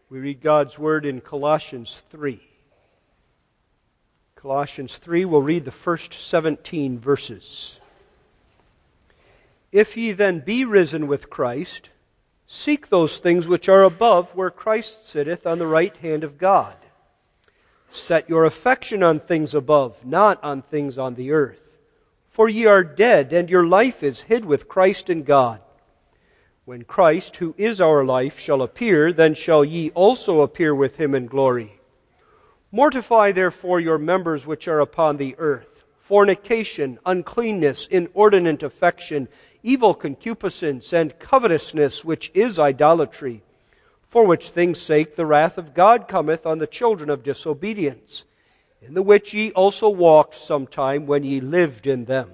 We read God's Word in Colossians 3. Colossians 3, we'll read the first 17 verses. If ye then be risen with Christ, seek those things which are above, where Christ sitteth on the right hand of God. Set your affection on things above, not on things on the earth. For ye are dead, and your life is hid with Christ in God. When Christ, who is our life, shall appear, then shall ye also appear with him in glory. Mortify therefore your members which are upon the earth, fornication, uncleanness, inordinate affection, evil concupiscence, and covetousness, which is idolatry. For which things' sake the wrath of God cometh on the children of disobedience, in the which ye also walked sometime when ye lived in them.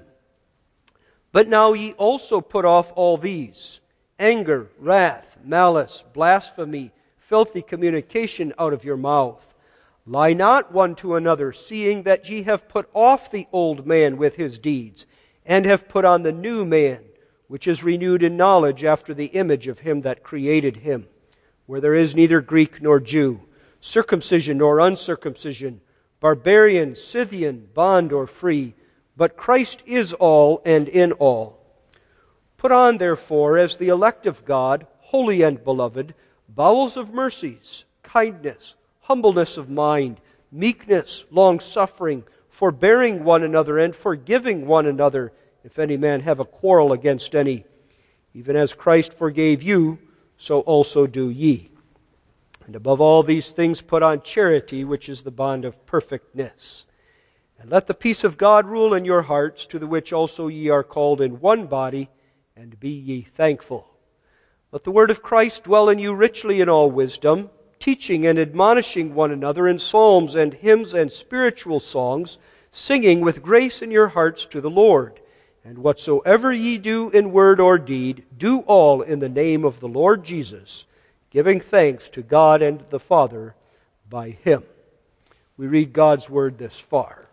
But now ye also put off all these: anger, wrath, malice, blasphemy, filthy communication out of your mouth. Lie not one to another, seeing that ye have put off the old man with his deeds, and have put on the new man, which is renewed in knowledge after the image of him that created him, where there is neither Greek nor Jew, circumcision nor uncircumcision, barbarian, Scythian, bond or free, but Christ is all and in all. Put on, therefore, as the elect of God, holy and beloved, bowels of mercies, kindness, humbleness of mind, meekness, long-suffering, forbearing one another, and forgiving one another, if any man have a quarrel against any. Even as Christ forgave you, so also do ye. And above all these things put on charity, which is the bond of perfectness. And let the peace of God rule in your hearts, to the which also ye are called in one body, and be ye thankful. Let the word of Christ dwell in you richly in all wisdom, teaching and admonishing one another in psalms and hymns and spiritual songs, singing with grace in your hearts to the Lord. And whatsoever ye do in word or deed, do all in the name of the Lord Jesus, giving thanks to God and the Father by him. We read God's word this far.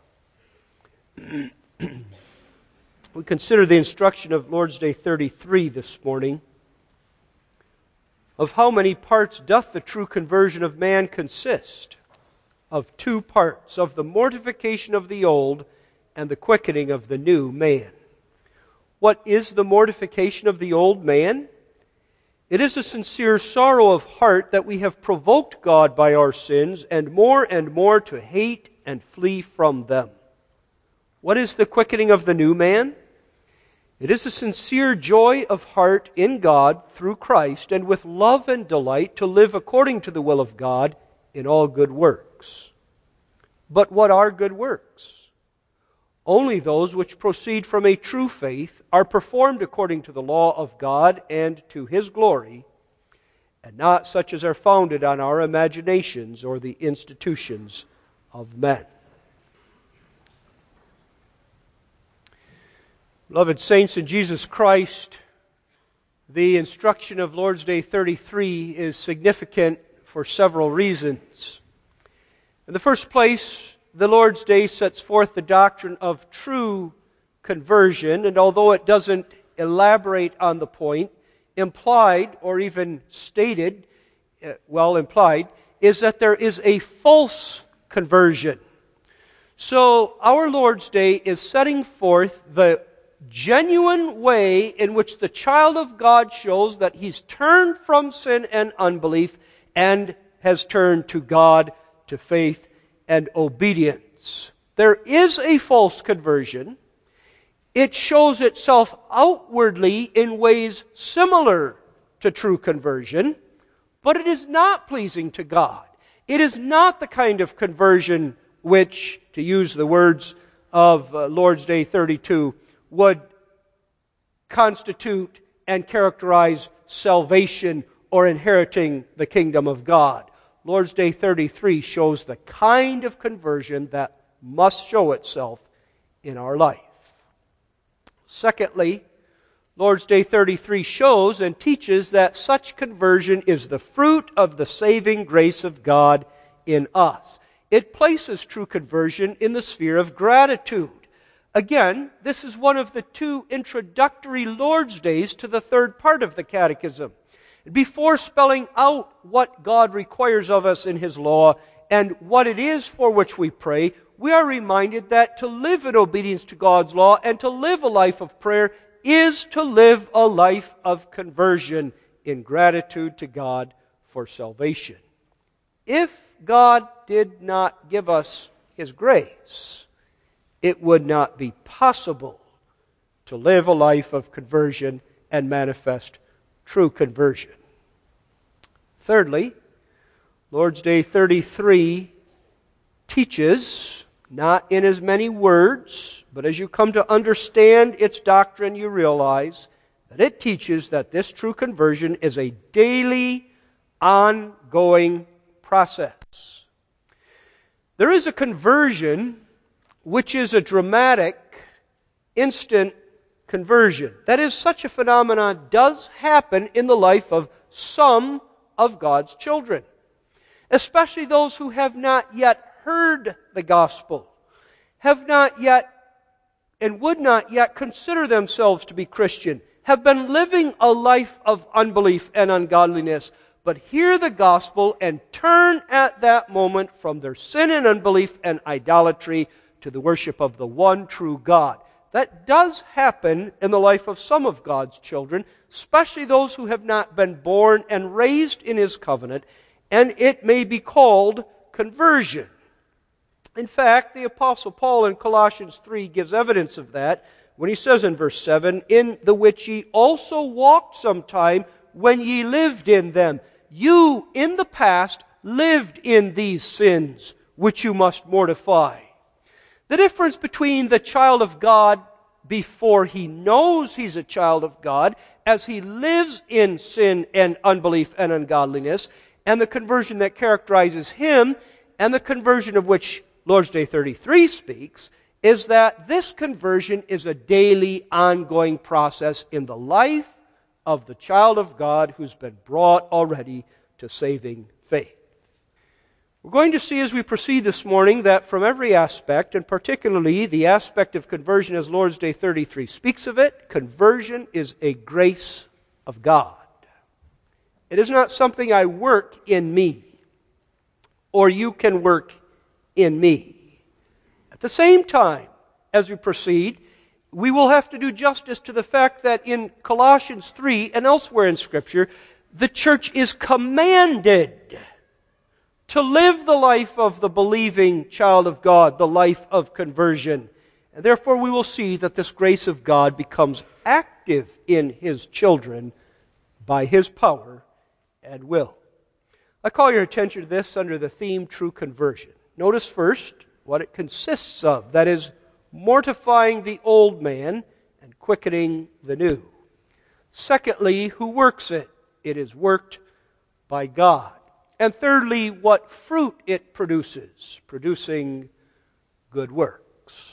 We consider the instruction of Lord's Day 33 this morning. Of how many parts doth the true conversion of man consist? Of two parts, of the mortification of the old and the quickening of the new man. What is the mortification of the old man? It is a sincere sorrow of heart that we have provoked God by our sins, and more to hate and flee from them. What is the quickening of the new man? It is a sincere joy of heart in God through Christ, and with love and delight to live according to the will of God in all good works. But what are good works? Only those which proceed from a true faith, are performed according to the law of God and to his glory, and not such as are founded on our imaginations or the institutions of men. Beloved saints in Jesus Christ, the instruction of Lord's Day 33 is significant for several reasons. In the first place, the Lord's Day sets forth the doctrine of true conversion, and although it doesn't elaborate on the point, implied or even stated, implied, is that there is a false conversion. So our Lord's Day is setting forth the genuine way in which the child of God shows that he's turned from sin and unbelief and has turned to God, to faith and obedience. There is a false conversion. It shows itself outwardly in ways similar to true conversion, but it is not pleasing to God. It is not the kind of conversion which, to use the words of Lord's Day 32, would constitute and characterize salvation or inheriting the kingdom of God. Lord's Day 33 shows the kind of conversion that must show itself in our life. Secondly, Lord's Day 33 shows and teaches that such conversion is the fruit of the saving grace of God in us. It places true conversion in the sphere of gratitude. Again, this is one of the two introductory Lord's Days to the third part of the Catechism. Before spelling out what God requires of us in His law and what it is for which we pray, we are reminded that to live in obedience to God's law and to live a life of prayer is to live a life of conversion in gratitude to God for salvation. If God did not give us His grace, it would not be possible to live a life of conversion and manifest true conversion. Thirdly, Lord's Day 33 teaches, not in as many words, but as you come to understand its doctrine, you realize that it teaches that this true conversion is a daily, ongoing process. There is a conversion which is a dramatic, instant conversion. That is, such a phenomenon does happen in the life of some of God's children, especially those who have not yet heard the gospel, have not yet and would not yet consider themselves to be Christian, have been living a life of unbelief and ungodliness, but hear the gospel and turn at that moment from their sin and unbelief and idolatry to the worship of the one true God. That does happen in the life of some of God's children, especially those who have not been born and raised in His covenant, and it may be called conversion. In fact, the Apostle Paul in Colossians 3 gives evidence of that when he says in verse 7, "In the which ye also walked sometime when ye lived in them." You, in the past, lived in these sins, which you must mortify. The difference between the child of God before he knows he's a child of God, as he lives in sin and unbelief and ungodliness, and the conversion that characterizes him, and the conversion of which Lord's Day 33 speaks, is that this conversion is a daily, ongoing process in the life of the child of God who's been brought already to saving faith. We're going to see as we proceed this morning that from every aspect, and particularly the aspect of conversion as Lord's Day 33 speaks of it, conversion is a grace of God. It is not something I work in me, or you can work in me. At the same time, as we proceed, we will have to do justice to the fact that in Colossians 3 and elsewhere in Scripture, the church is commanded to live the life of the believing child of God, the life of conversion. And therefore we will see that this grace of God becomes active in His children by His power and will. I call your attention to this under the theme True Conversion. Notice first what it consists of, that is, mortifying the old man and quickening the new. Secondly, who works it? It is worked by God. And thirdly, what fruit it produces, producing good works.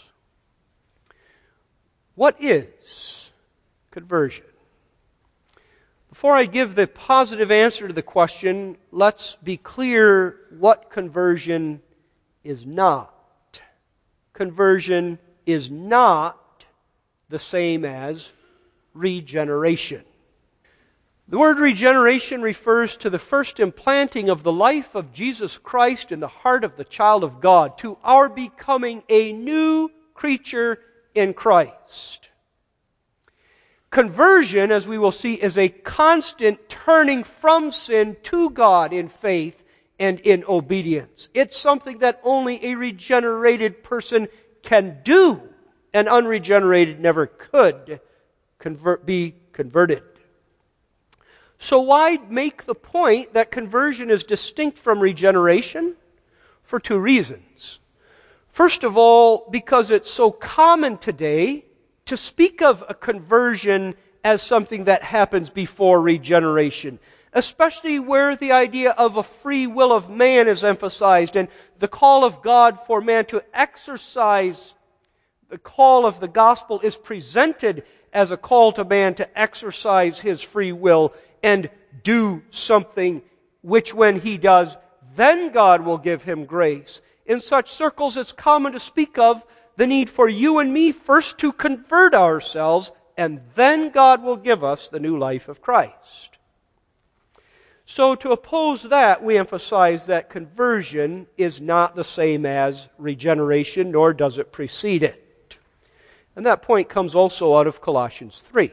What is conversion? Before I give the positive answer to the question, let's be clear what conversion is not. Conversion is not the same as regeneration. The word regeneration refers to the first implanting of the life of Jesus Christ in the heart of the child of God, to our becoming a new creature in Christ. Conversion, as we will see, is a constant turning from sin to God in faith and in obedience. It's something that only a regenerated person can do, and unregenerated never could be converted. So why make the point that conversion is distinct from regeneration? For two reasons. First of all, because it's so common today to speak of a conversion as something that happens before regeneration, especially where the idea of a free will of man is emphasized and the call of God for man to exercise, the call of the gospel is presented as a call to man to exercise his free will and do something which when he does, then God will give him grace. In such circles, it's common to speak of the need for you and me first to convert ourselves, and then God will give us the new life of Christ. So to oppose that, we emphasize that conversion is not the same as regeneration, nor does it precede it. And that point comes also out of Colossians 3.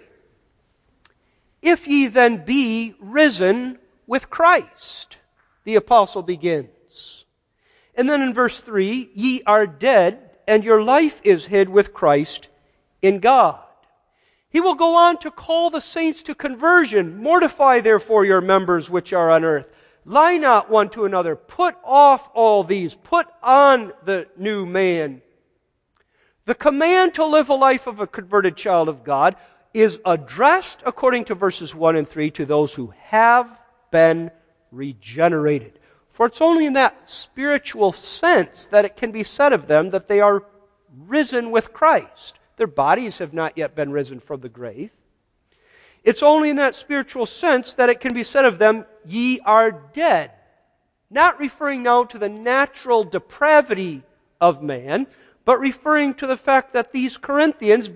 If ye then be risen with Christ, the apostle begins. And then in verse 3, ye are dead, and your life is hid with Christ in God. He will go on to call the saints to conversion. Mortify therefore your members which are on earth. Lie not one to another. Put off all these. Put on the new man. The command to live a life of a converted child of God is addressed, according to verses 1 and 3, to those who have been regenerated. For it's only in that spiritual sense that it can be said of them that they are risen with Christ. Their bodies have not yet been risen from the grave. It's only in that spiritual sense that it can be said of them, ye are dead. Not referring now to the natural depravity of man, but referring to the fact that these Colossians,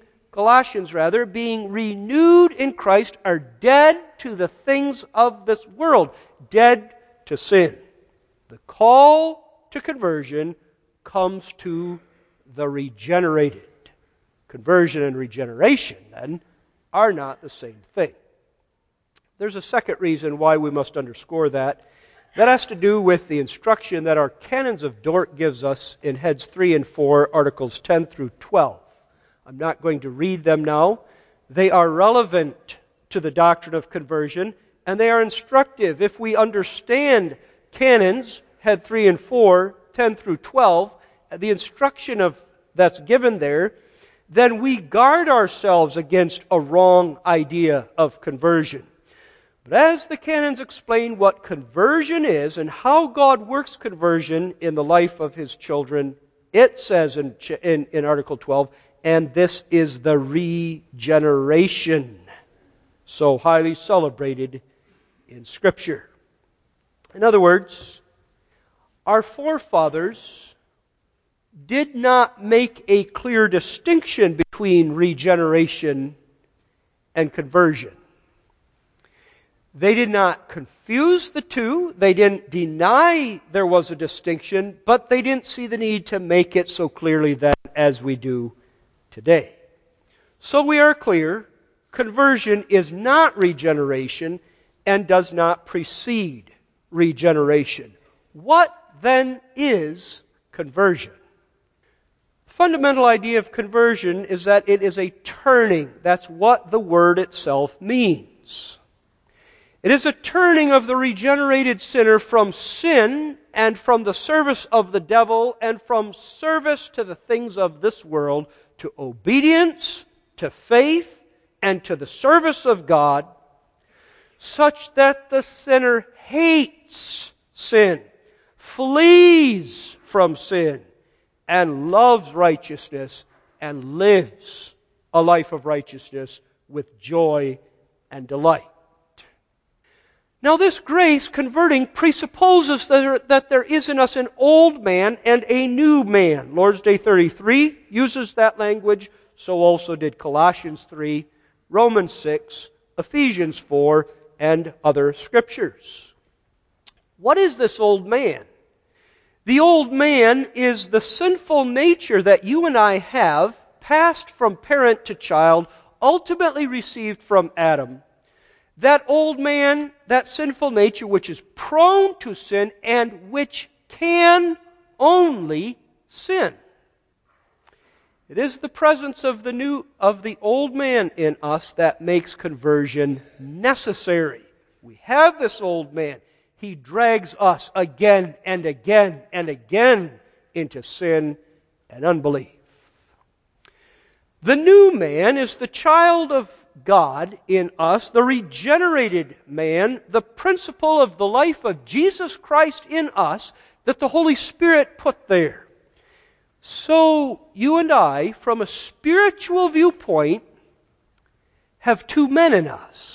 being renewed in Christ, are dead to the things of this world, dead to sin. The call to conversion comes to the regenerated. Conversion and regeneration, then, are not the same thing. There's a second reason why we must underscore that. That has to do with the instruction that our Canons of Dort gives us in heads 3 and 4, articles 10 through 12. I'm not going to read them now. They are relevant to the doctrine of conversion, and they are instructive. If we understand Canons, head 3 and 4, 10 through 12, the instruction that's given there, then we guard ourselves against a wrong idea of conversion. But as the canons explain what conversion is and how God works conversion in the life of His children, it says in Article 12, and this is the regeneration, so highly celebrated in Scripture. In other words, our forefathers did not make a clear distinction between regeneration and conversion. They did not confuse the two. They didn't deny there was a distinction, but they didn't see the need to make it so clearly then as we do today. So we are clear, conversion is not regeneration and does not precede regeneration. What then is conversion? Fundamental idea of conversion is that it is a turning. That's what the word itself means. It is a turning of the regenerated sinner from sin and from the service of the devil and from service to the things of this world to obedience, to faith, and to the service of God, such that the sinner hates sin, flees from sin, and loves righteousness and lives a life of righteousness with joy and delight. Now this grace converting presupposes that there is in us an old man and a new man. Lord's Day 33 uses that language, so also did Colossians 3, Romans 6, Ephesians 4, and other scriptures. What is this old man? The old man is the sinful nature that you and I have, passed from parent to child, ultimately received from Adam. That old man, that sinful nature which is prone to sin and which can only sin. It is the presence of the old man in us that makes conversion necessary. We have this old man. He drags us again and again and again into sin and unbelief. The new man is the child of God in us, the regenerated man, the principle of the life of Jesus Christ in us that the Holy Spirit put there. So you and I, from a spiritual viewpoint, have two men in us.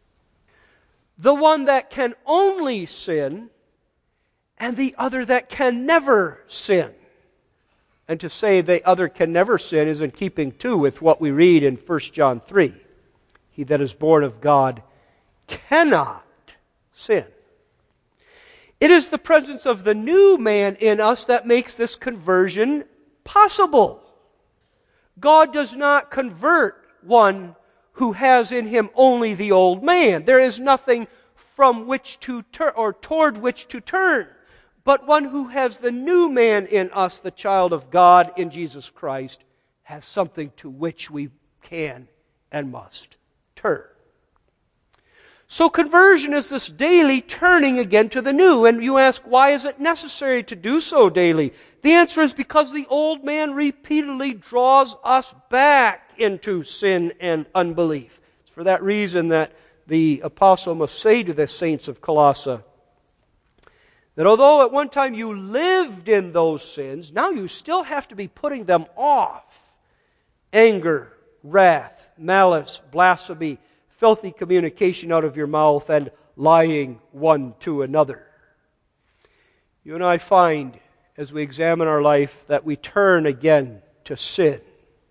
The one that can only sin, and the other that can never sin. And to say the other can never sin is in keeping too with what we read in 1 John 3. He that is born of God cannot sin. It is the presence of the new man in us that makes this conversion possible. God does not convert one who has in him only the old man. There is nothing from which to turn or toward which to turn, but one who has the new man in us, the child of God in Jesus Christ, has something to which we can and must turn. So conversion is this daily turning again to the new. And you ask, why is it necessary to do so daily? The answer is because the old man repeatedly draws us back into sin and unbelief. It's for that reason that the apostle must say to the saints of Colossae that although at one time you lived in those sins, now you still have to be putting them off. Anger, wrath, malice, blasphemy, filthy communication out of your mouth, and lying one to another. You and I find, as we examine our life, that we turn again to sin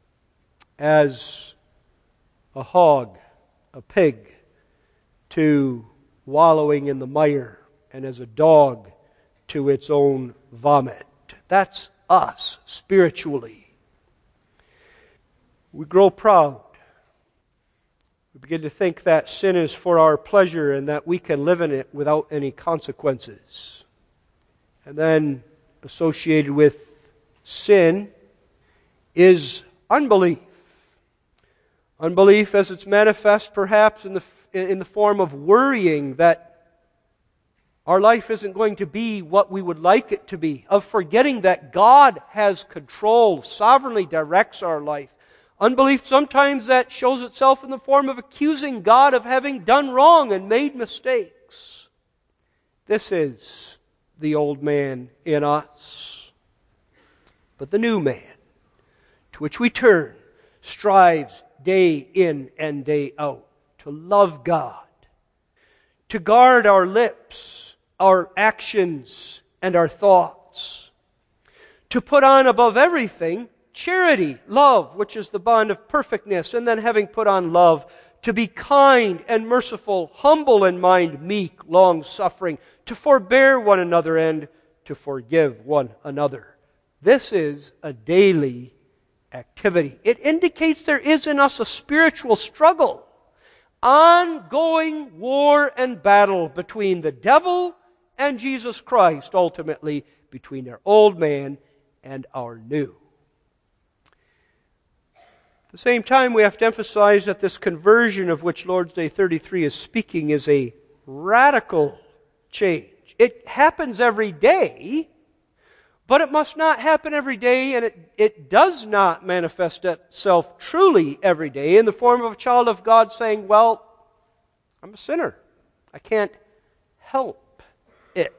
as a hog, a pig, to wallowing in the mire, and as a dog to its own vomit. That's us spiritually. We grow proud. We begin to think that sin is for our pleasure and that we can live in it without any consequences. And then associated with sin is unbelief. Unbelief as it's manifest perhaps in the form of worrying that our life isn't going to be what we would like it to be, of forgetting that God has control, sovereignly directs our life. Unbelief sometimes that shows itself in the form of accusing God of having done wrong and made mistakes. This is the old man in us. But the new man, to which we turn, strives day in and day out to love God, to guard our lips, our actions, and our thoughts, to put on above everything charity, love, which is the bond of perfectness, and then having put on love, to be kind and merciful, humble in mind, meek, long-suffering, to forbear one another, and to forgive one another. This is a daily activity. It indicates there is in us a spiritual struggle, ongoing war and battle between the devil and Jesus Christ, ultimately between our old man and our new. At the same time, we have to emphasize that this conversion of which Lord's Day 33 is speaking is a radical change. It happens every day, but it must not happen every day, and it does not manifest itself truly every day in the form of a child of God saying, well, I'm a sinner. I can't help it.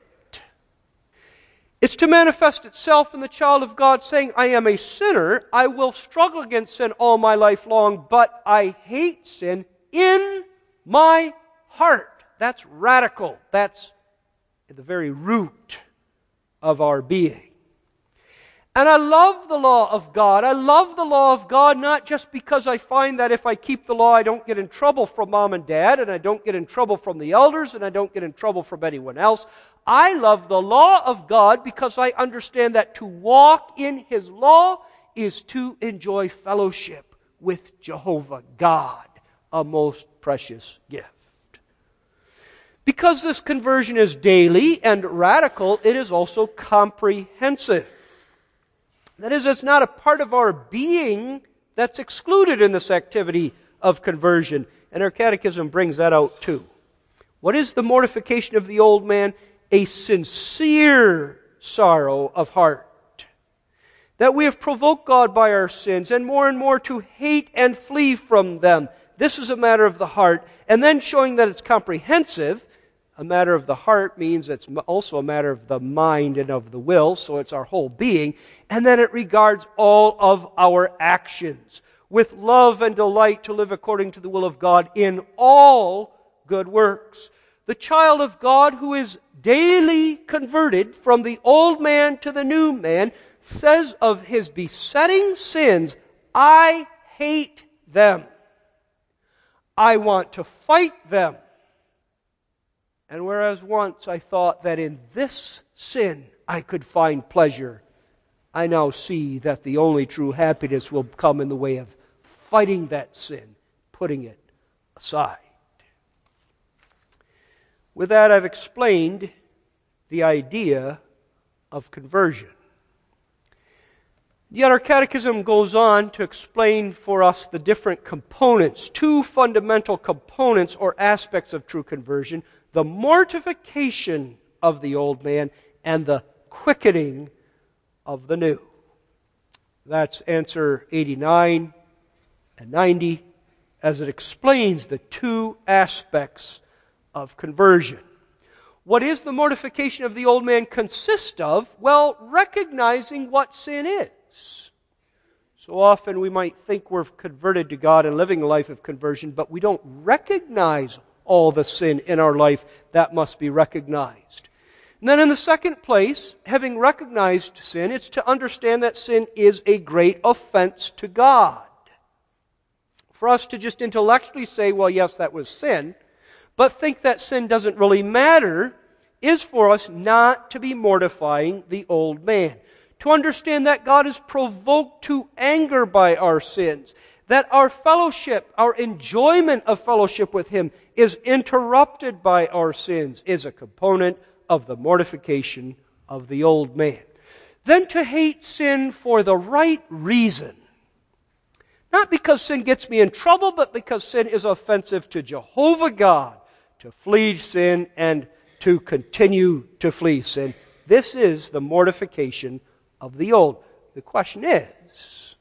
It's to manifest itself in the child of God saying, I am a sinner, I will struggle against sin all my life long, but I hate sin in my heart. That's radical. That's at the very root of our being. And I love the law of God. I love the law of God not just because I find that if I keep the law I don't get in trouble from mom and dad, and I don't get in trouble from the elders, and I don't get in trouble from anyone else. I love the law of God because I understand that to walk in His law is to enjoy fellowship with Jehovah God, a most precious gift. Because this conversion is daily and radical, it is also comprehensive. That is, it's not a part of our being that's excluded in this activity of conversion. And our catechism brings that out too. What is the mortification of the old man? A sincere sorrow of heart. That we have provoked God by our sins and more to hate and flee from them. This is a matter of the heart. And then showing that it's comprehensive. A matter of the heart means it's also a matter of the mind and of the will, so it's our whole being. And then it regards all of our actions, with love and delight to live according to the will of God in all good works. The child of God who is daily converted from the old man to the new man says of his besetting sins, I hate them. I want to fight them. And whereas once I thought that in this sin I could find pleasure, I now see that the only true happiness will come in the way of fighting that sin, putting it aside. With that, I've explained the idea of conversion. Yet our catechism goes on to explain for us the different components, two fundamental components or aspects of true conversion: the mortification of the old man and the quickening of the new. That's answer 89 and 90 as it explains the two aspects of conversion. What is the mortification of the old man consist of? Well, recognizing what sin is. So often we might think we're converted to God and living a life of conversion, but we don't recognize all the sin in our life that must be recognized. And then in the second place, having recognized sin, it's to understand that sin is a great offense to God. For us to just intellectually say, well, yes, that was sin, but think that sin doesn't really matter, is for us not to be mortifying the old man. To understand that God is provoked to anger by our sins, that our fellowship, our enjoyment of fellowship with Him is interrupted by our sins, is a component of the mortification of the old man. Then to hate sin for the right reason. Not because sin gets me in trouble, but because sin is offensive to Jehovah God. To flee sin and to continue to flee sin. This is the mortification of the old. The question is,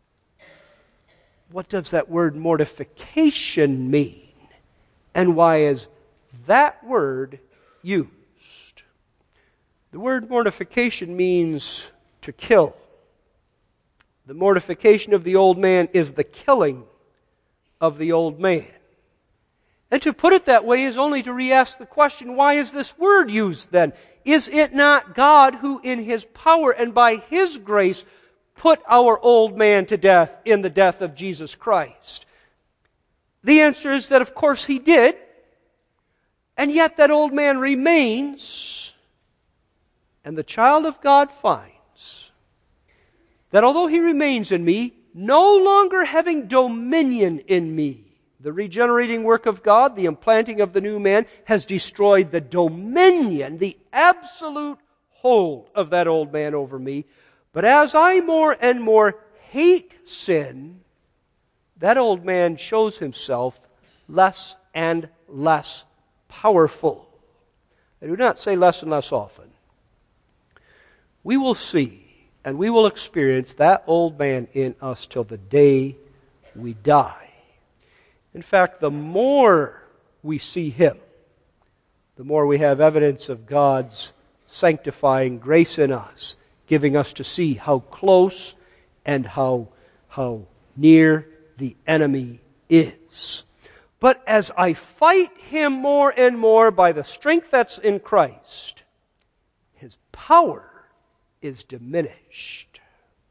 what does that word mortification mean? And why is that word used? The word mortification means to kill. The mortification of the old man is the killing of the old man. And to put it that way is only to re-ask the question, why is this word used then? Is it not God who in His power and by His grace put our old man to death in the death of Jesus Christ? The answer is that of course He did, and yet that old man remains, and the child of God finds that although he remains in me, no longer having dominion in me, the regenerating work of God, the implanting of the new man, has destroyed the dominion, the absolute hold of that old man over me. But as I more and more hate sin, that old man shows himself less and less powerful. I do not say less and less often. We will see and we will experience that old man in us till the day we die. In fact, the more we see him, the more we have evidence of God's sanctifying grace in us, giving us to see how close and how near the enemy is. But as I fight him more and more by the strength that's in Christ, his power is diminished.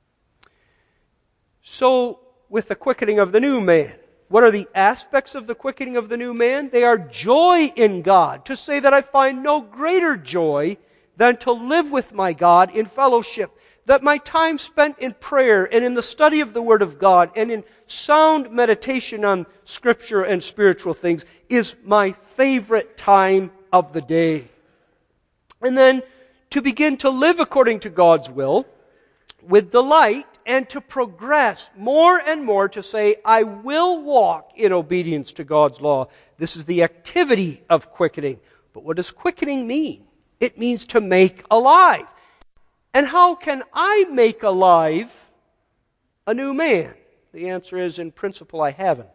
So, with the quickening of the new man, what are the aspects of the quickening of the new man? They are joy in God. To say that I find no greater joy than to live with my God in fellowship. That my time spent in prayer and in the study of the Word of God and in sound meditation on Scripture and spiritual things is my favorite time of the day. And then to begin to live according to God's will with delight and to progress more and more to say, I will walk in obedience to God's law. This is the activity of quickening. But what does quickening mean? It means to make alive. And how can I make alive a new man? The answer is, in principle, I haven't.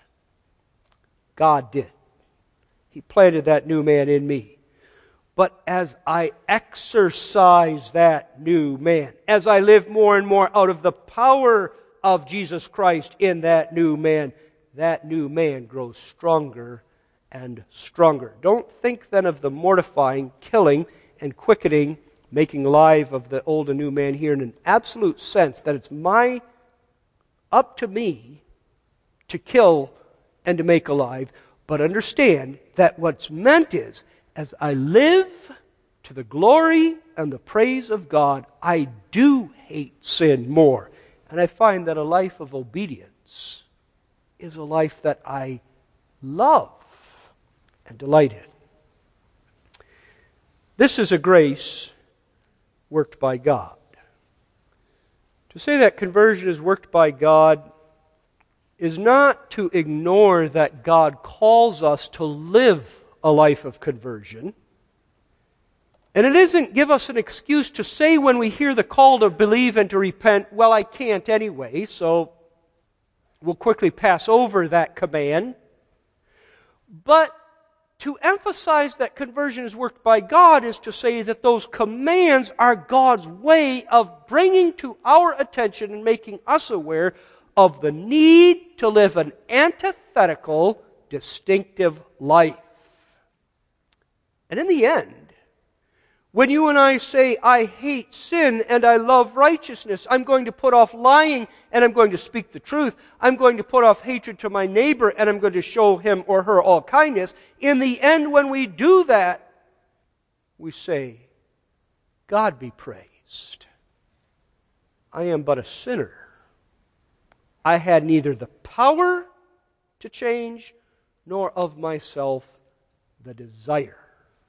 God did. He planted that new man in me. But as I exercise that new man, as I live more and more out of the power of Jesus Christ in that new man grows stronger and stronger. Don't think then of the mortifying, killing, and quickening, making alive of the old and new man here in an absolute sense, that it's up to me to kill and to make alive, but understand that what's meant is, as I live to the glory and the praise of God, I do hate sin more. And I find that a life of obedience is a life that I love and delight in. This is a grace worked by God. To say that conversion is worked by God is not to ignore that God calls us to live a life of conversion. And it isn't give us an excuse to say when we hear the call to believe and to repent, well, I can't anyway, so we'll quickly pass over that command. But to emphasize that conversion is worked by God is to say that those commands are God's way of bringing to our attention and making us aware of the need to live an antithetical, distinctive life. And in the end, when you and I say, I hate sin and I love righteousness, I'm going to put off lying and I'm going to speak the truth, I'm going to put off hatred to my neighbor and I'm going to show him or her all kindness. In the end, when we do that, we say, God be praised. I am but a sinner. I had neither the power to change nor of myself the desire.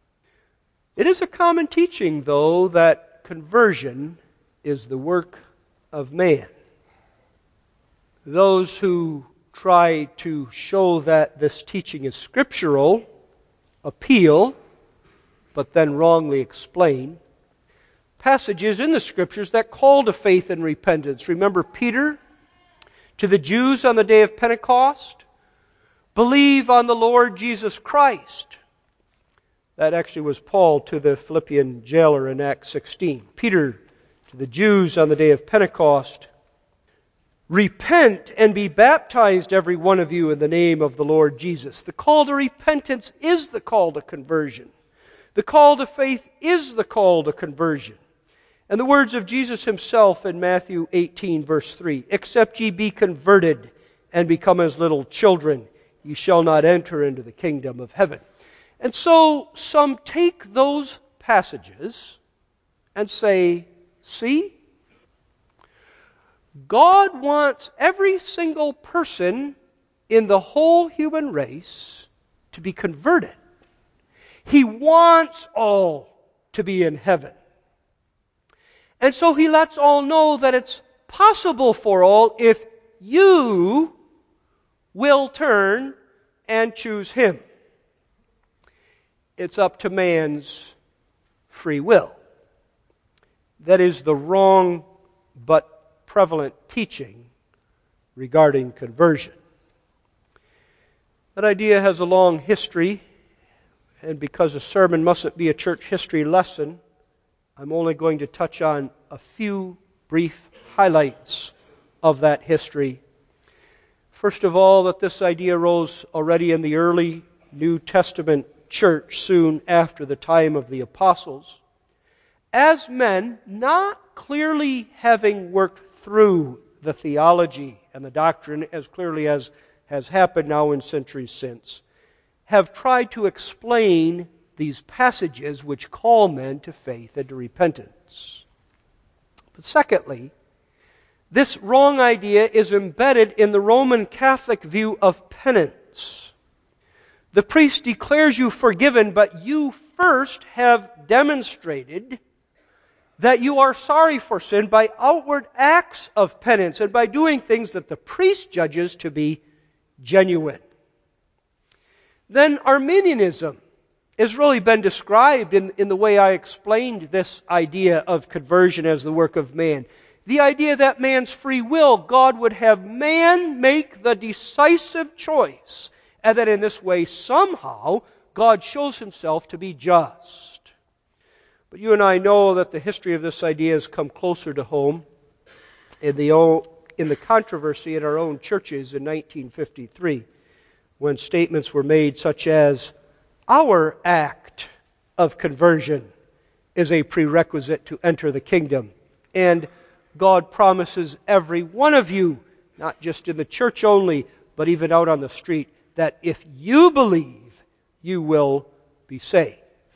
It is a common teaching, though, that conversion is the work of man. Those who try to show that this teaching is scriptural appeal, but then wrongly explain, passages in the Scriptures that call to faith and repentance. Remember Peter to the Jews on the day of Pentecost? Believe on the Lord Jesus Christ. That actually was Paul to the Philippian jailer in Acts 16. Peter to the Jews on the day of Pentecost. Repent and be baptized, every one of you, in the name of the Lord Jesus. The call to repentance is the call to conversion. The call to faith is the call to conversion. And the words of Jesus himself in Matthew 18, verse 3, except ye be converted and become as little children, ye shall not enter into the kingdom of heaven. And so some take those passages and say, see, God wants every single person in the whole human race to be converted. He wants all to be in heaven. And so He lets all know that it's possible for all if you will turn and choose Him. It's up to man's free will. That is the wrong but prevalent teaching regarding conversion. That idea has a long history, and because a sermon mustn't be a church history lesson, I'm only going to touch on a few brief highlights of that history. First of all, that this idea arose already in the early New Testament church soon after the time of the apostles, as men not clearly having worked through the theology and the doctrine as clearly as has happened now in centuries since, have tried to explain these passages which call men to faith and to repentance. But secondly, this wrong idea is embedded in the Roman Catholic view of penance. The priest declares you forgiven, but you first have demonstrated that you are sorry for sin by outward acts of penance and by doing things that the priest judges to be genuine. Then Arminianism has really been described in the way I explained this idea of conversion as the work of man. The idea that man's free will, God would have man make the decisive choice, and that in this way somehow God shows Himself to be just. But you and I know that the history of this idea has come closer to home in the controversy in our own churches in 1953, when statements were made such as, our act of conversion is a prerequisite to enter the kingdom, and God promises every one of you, not just in the church only, but even out on the street, that if you believe, you will be saved.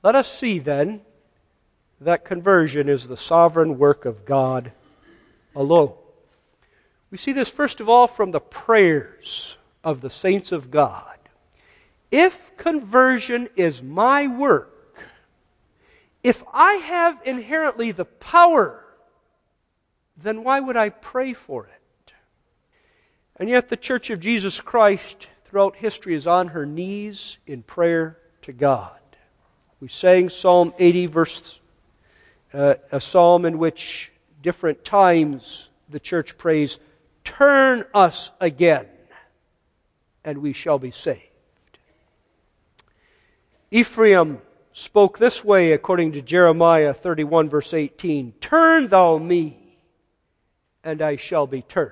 Let us see then that conversion is the sovereign work of God alone. We see this first of all from the prayers of the saints of God. If conversion is my work, if I have inherently the power, then why would I pray for it? And yet the Church of Jesus Christ throughout history is on her knees in prayer to God. We sang Psalm 80, a psalm in which different times the church prays, "Turn us again, and we shall be saved." Ephraim spoke this way according to Jeremiah 31, verse 18, "Turn thou me, and I shall be turned."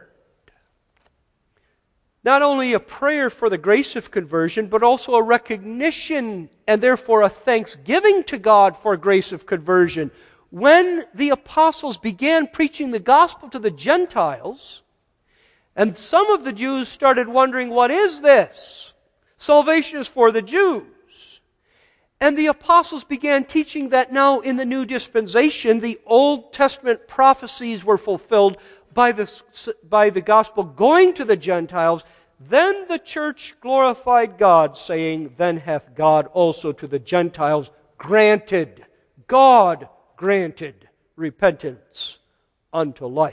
Not only a prayer for the grace of conversion, but also a recognition and therefore a thanksgiving to God for grace of conversion. When the apostles began preaching the gospel to the Gentiles, and some of the Jews started wondering, what is this? Salvation is for the Jews. And the apostles began teaching that now in the new dispensation, the Old Testament prophecies were fulfilled by the gospel going to the Gentiles. Then the church glorified God, saying, "Then hath God also to the Gentiles granted," God granted, "repentance unto life."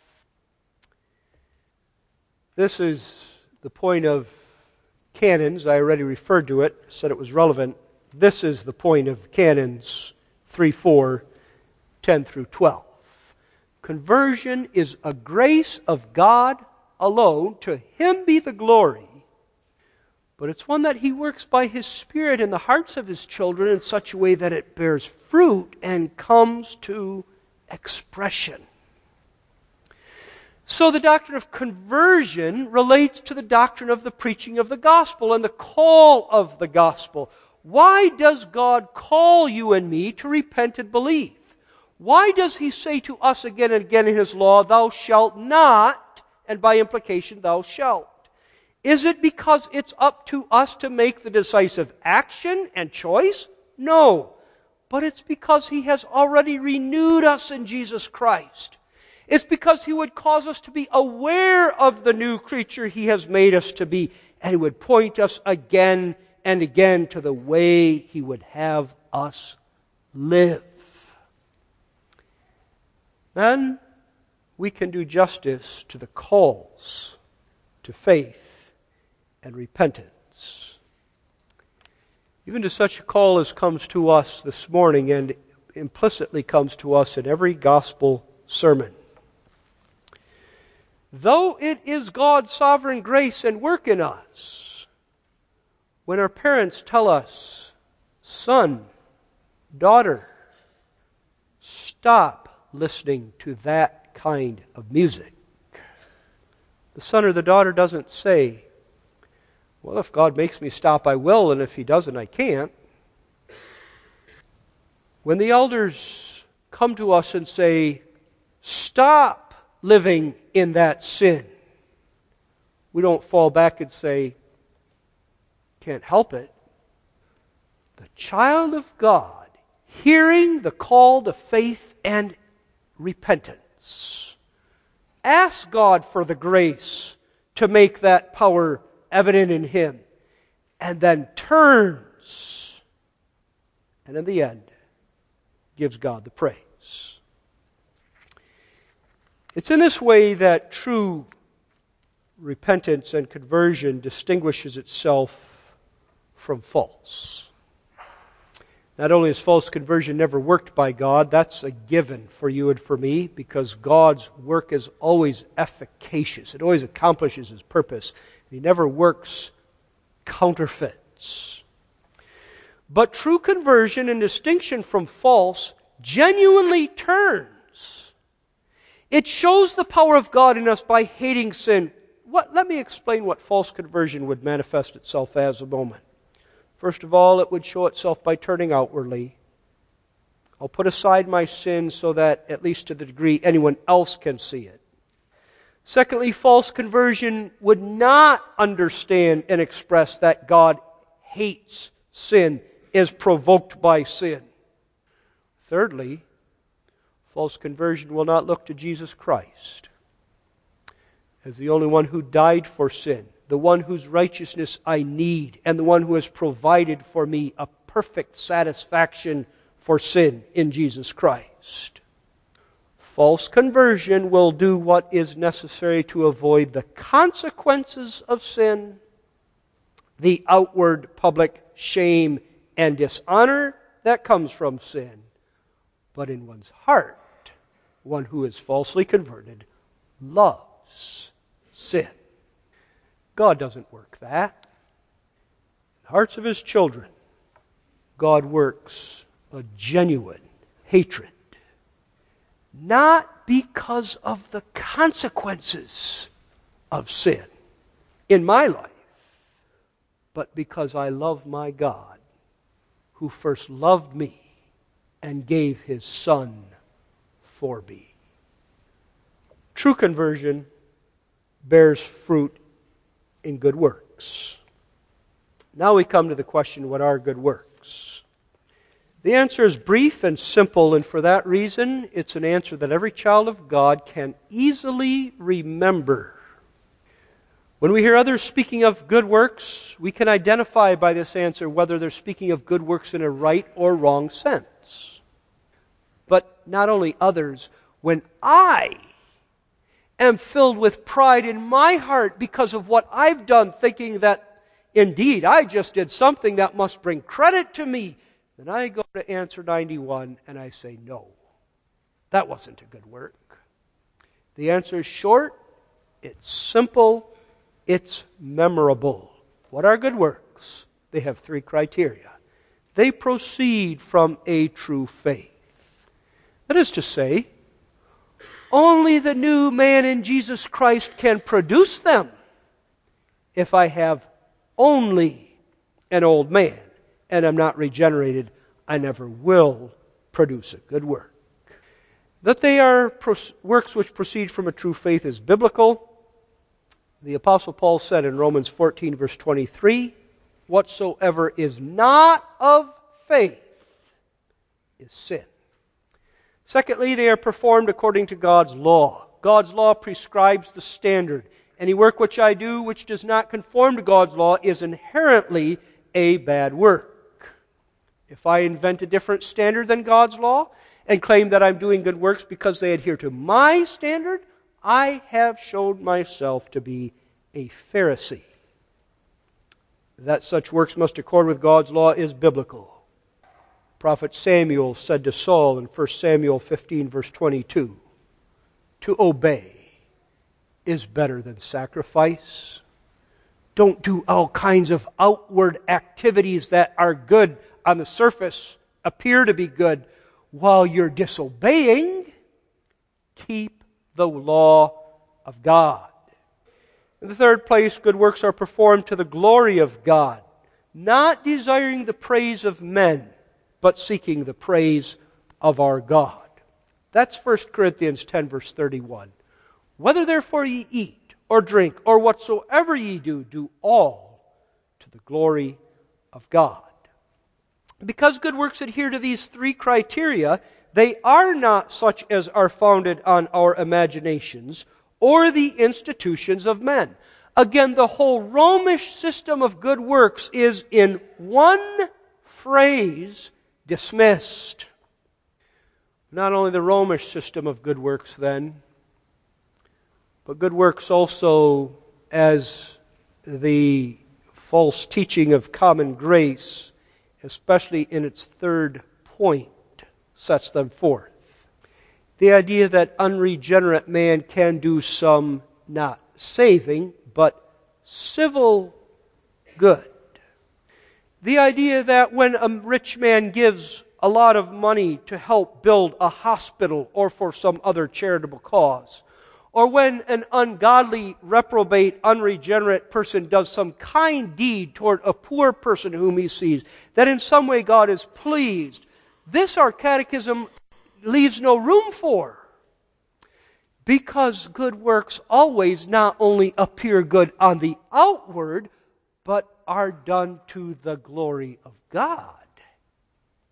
This is the point of canons. I already referred to it, said it was relevant. This is the point of canons 3, 4, 10 through 12. Conversion is a grace of God alone. To Him be the glory. But it's one that He works by His Spirit in the hearts of His children in such a way that it bears fruit and comes to expression. So the doctrine of conversion relates to the doctrine of the preaching of the gospel and the call of the gospel. Why does God call you and me to repent and believe? Why does He say to us again and again in His law, "Thou shalt not," and by implication, "thou shalt"? Is it because it's up to us to make the decisive action and choice? No. But it's because He has already renewed us in Jesus Christ. It's because He would cause us to be aware of the new creature He has made us to be, and He would point us again and again to the way He would have us live. Then we can do justice to the calls to faith and repentance. Even to such a call as comes to us this morning and implicitly comes to us in every gospel sermon. Though it is God's sovereign grace and work in us, when our parents tell us, "Son, daughter, stop listening to that kind of music," the son or the daughter doesn't say, "Well, if God makes me stop, I will, and if He doesn't, I can't." When the elders come to us and say, "Stop living in that sin," we don't fall back and say, "Can't help it." The child of God, hearing the call to faith and repentance, asks God for the grace to make that power evident in him, and then turns, and in the end, gives God the praise. It's in this way that true repentance and conversion distinguishes itself from false. Not only is false conversion never worked by God, that's a given for you and for me, because God's work is always efficacious. It always accomplishes His purpose. He never works counterfeits. But true conversion, in distinction from false, genuinely turns. It shows the power of God in us by hating sin. Let me explain what false conversion would manifest itself as a moment. First of all, it would show itself by turning outwardly. I'll put aside my sin so that, at least to the degree anyone else can see it. Secondly, false conversion would not understand and express that God hates sin is provoked by sin. Thirdly, false conversion will not look to Jesus Christ as the only one who died for sin, the one whose righteousness I need, and the one who has provided for me a perfect satisfaction for sin in Jesus Christ. False conversion will do what is necessary to avoid the consequences of sin, the outward public shame and dishonor that comes from sin. But in one's heart, one who is falsely converted loves sin. God doesn't work that. In the hearts of His children, God works a genuine hatred. Not because of the consequences of sin in my life, but because I love my God, who first loved me and gave His Son for me. True conversion bears fruit in good works. Now we come to the question, what are good works? The answer is brief and simple, and for that reason, it's an answer that every child of God can easily remember. When we hear others speaking of good works, we can identify by this answer whether they're speaking of good works in a right or wrong sense. But not only others, when I am filled with pride in my heart because of what I've done, thinking that indeed I just did something that must bring credit to me, then I go to answer 91 and I say, no, that wasn't a good work. The answer is short, it's simple, it's memorable. What are good works? They have three criteria. They proceed from a true faith. That is to say, only the new man in Jesus Christ can produce them. If I have only an old man and am not regenerated, I never will produce a good work. That they are works which proceed from a true faith is biblical. The Apostle Paul said in Romans 14, verse 23, whatsoever is not of faith is sin. Secondly, they are performed according to God's law. God's law prescribes the standard. Any work which I do which does not conform to God's law is inherently a bad work. If I invent a different standard than God's law and claim that I'm doing good works because they adhere to my standard, I have shown myself to be a Pharisee. That such works must accord with God's law is biblical. Prophet Samuel said to Saul in 1 Samuel 15, verse 22, to obey is better than sacrifice. Don't do all kinds of outward activities that are good on the surface, appear to be good, while you're disobeying. Keep the law of God. In the third place, good works are performed to the glory of God, not desiring the praise of men, but seeking the praise of our God. That's 1 Corinthians 10, verse 31. Whether therefore ye eat, or drink, or whatsoever ye do, do all to the glory of God. Because good works adhere to these three criteria, they are not such as are founded on our imaginations or the institutions of men. Again, the whole Romish system of good works is in one phrase dismissed. Not only the Romish system of good works then, but good works also as the false teaching of common grace, especially in its third point, sets them forth. The idea that unregenerate man can do some, not saving, but civil good. The idea that when a rich man gives a lot of money to help build a hospital or for some other charitable cause, or when an ungodly, reprobate, unregenerate person does some kind deed toward a poor person whom he sees, that in some way God is pleased. This our catechism leaves no room for. Because good works always not only appear good on the outward, but are done to the glory of God.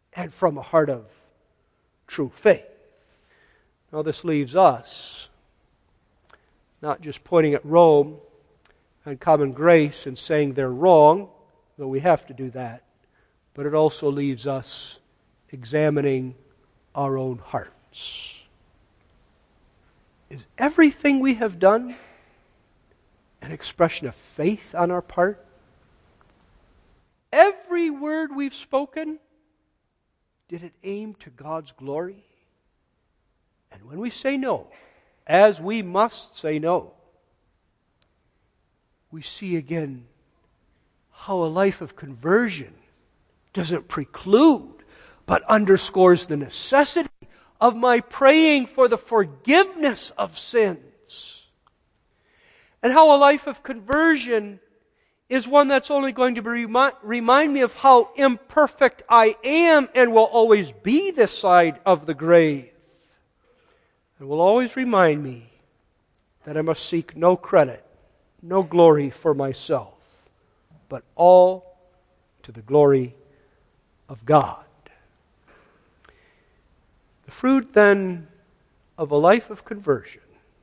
and from a heart of true faith. Now this leaves us not just pointing at Rome and common grace and saying they're wrong, though we have to do that, but it also leaves us examining our own hearts. Is everything we have done an expression of faith on our part? Every word we've spoken, did it aim to God's glory? And when we say no, as we must say no, we see again how a life of conversion doesn't preclude, but underscores the necessity of my praying for the forgiveness of sins. And how a life of conversion is one that's only going to remind me of how imperfect I am and will always be this side of the grave. It will always remind me that I must seek no credit, no glory for myself, but all to the glory of God. The fruit then of a life of conversion,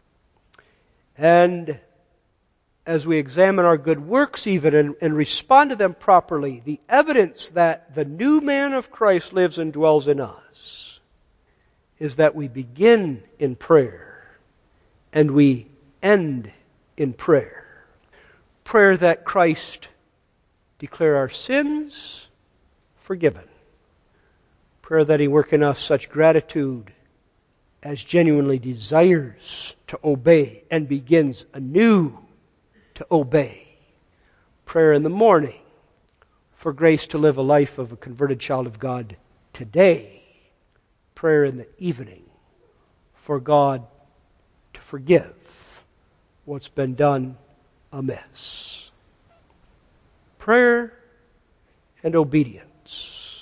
and as we examine our good works even and respond to them properly, the evidence that the new man of Christ lives and dwells in us is that we begin in prayer and we end in prayer. Prayer that Christ declare our sins forgiven. Prayer that He work in us such gratitude as genuinely desires to obey and begins anew to obey. Prayer in the morning for grace to live a life of a converted child of God today. Prayer in the evening for God to forgive what's been done amiss. Prayer and obedience.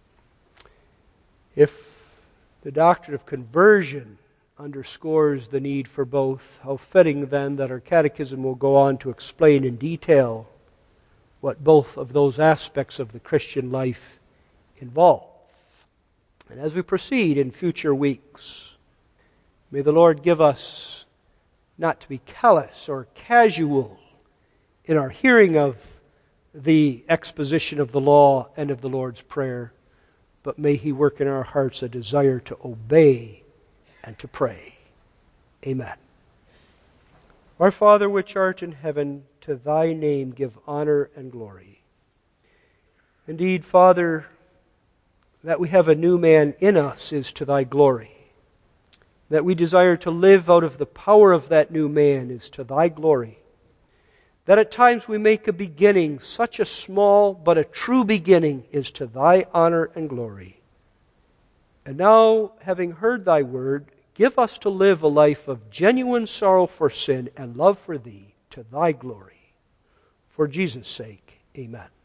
If the doctrine of conversion underscores the need for both, how fitting then that our catechism will go on to explain in detail what both of those aspects of the Christian life involve. And as we proceed in future weeks, may the Lord give us not to be callous or casual in our hearing of the exposition of the law and of the Lord's Prayer, but may He work in our hearts a desire to obey and to pray. Amen. Our Father which art in heaven, to Thy name give honor and glory. Indeed, Father, that we have a new man in us is to Thy glory. That we desire to live out of the power of that new man is to Thy glory. That at times we make a beginning, such a small but a true beginning, is to Thy honor and glory. And now, having heard Thy word, give us to live a life of genuine sorrow for sin and love for Thee to Thy glory. For Jesus' sake, amen.